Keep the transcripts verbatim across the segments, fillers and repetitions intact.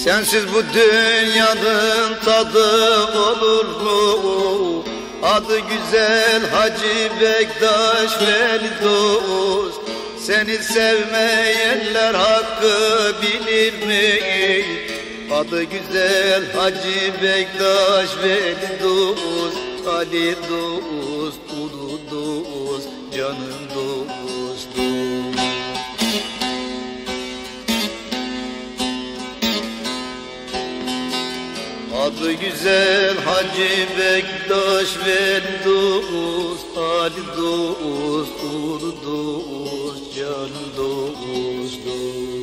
Sensiz bu dünyanın tadı olur mu? Adı güzel Hacı Bektaş Veli dost. Seni sevmeyenler hakkı bilir mi? Adı güzel Hacı Bektaş Veli dost. Ali dost, ulu dost, canım dost, dost. Adı güzel Hacı Bektaş Veli dost. Ali dost, ulu dost, canım dost, dost.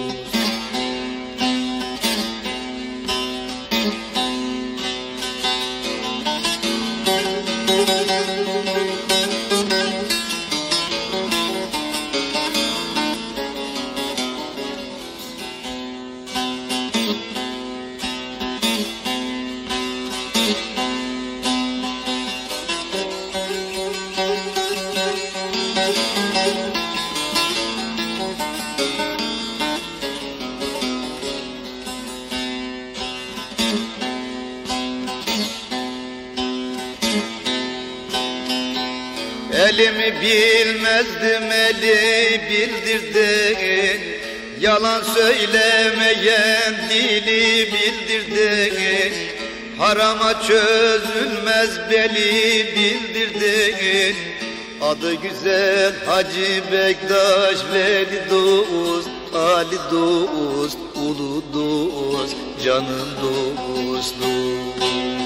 Elimi bilmezdim, eli bildirdin. Yalan söylemeyen dili bildirdin. Harama çözülmez beli bildirdin. Adı güzel Hacı Bektaş Veli dost. Ali dost, ulu dost, canım dost, dost.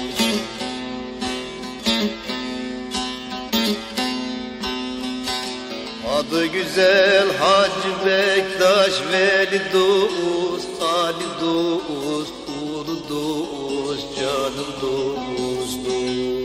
Adı güzel Hacı Bektaş Veli dost. Ali dost, ulu dost, canım dost, dost.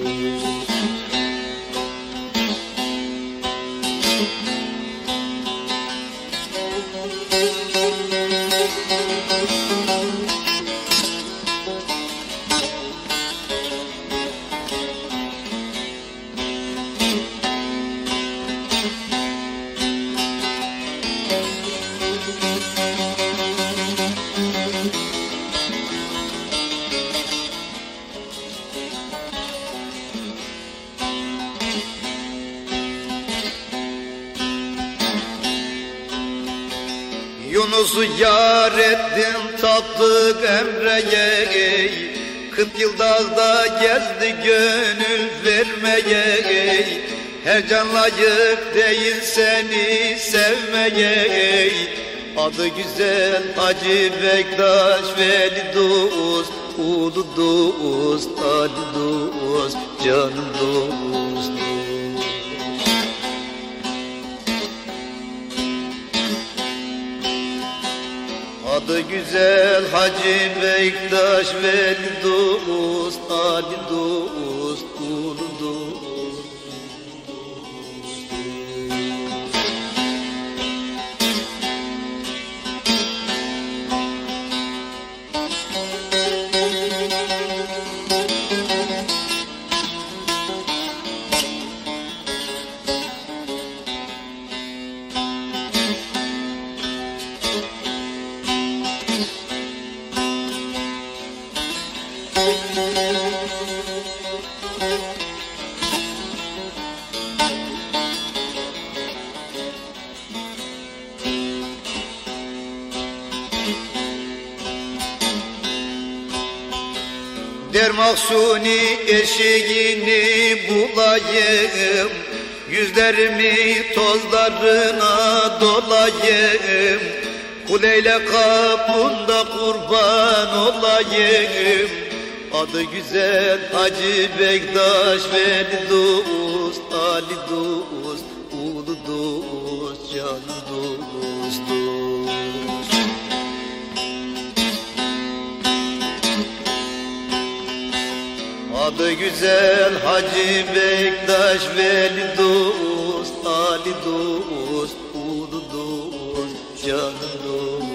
Yunus'u yar ettim taptık Emre'ye. Kırk yıl dağda gezdi gönül vermeye. Her can layık değil seni sevmeye. Adı güzel Hacı Bektaş Veli dost. Ulu dost, Ali dost, canım dost, dost. Adı güzel Hacı Bektaş Veli dost. Ali dost, ulu dost, dost. Der Mahsuni eşeğini bulayım, yüzlerimi tozlarına dolayım. Kuleyle kapında kurban olayım. Adı güzel Hacı Bektaş Veli dost. Ali dost, ulu dost, canım dost, dost. Adı güzel Hacı Bektaş Veli dost. Ali dost, ulu dost, canım dost.